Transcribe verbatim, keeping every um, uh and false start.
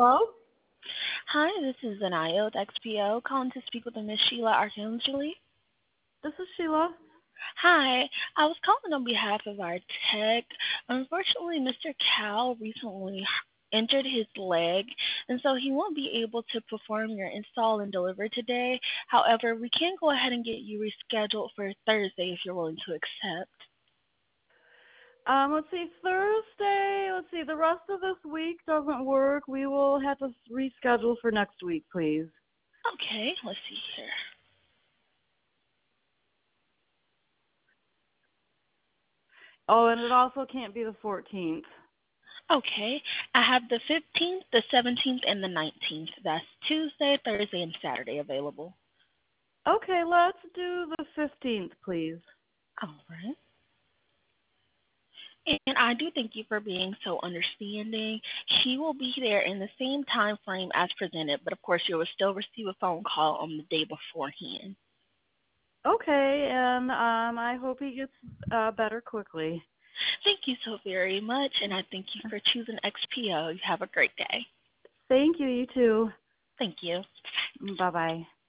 Hello? Hi, this is Zanaya with X P O, calling to speak with Miss Sheila Arcangeli. This is Sheila. Hi, I was calling on behalf of our tech. Unfortunately, Mister Cal recently injured his leg, and so he won't be able to perform your install and deliver today. However, we can go ahead and get you rescheduled for Thursday if you're willing to accept. Um, let's see, Thursday, let's see, the rest of this week doesn't work. We will have to reschedule for next week, please. Okay, let's see here. Oh, and it also can't be the fourteenth. Okay, I have the fifteenth, the seventeenth, and the nineteenth. That's Tuesday, Thursday, and Saturday available. Okay, let's do the fifteenth, please. All right. And I do thank you for being so understanding. He will be there in the same time frame as presented, but of course you will still receive a phone call on the day beforehand. Okay, and um, I hope he gets uh, better quickly. Thank you so very much, and I thank you for choosing X P O. You have a great day. Thank you, you too. Thank you. Bye-bye.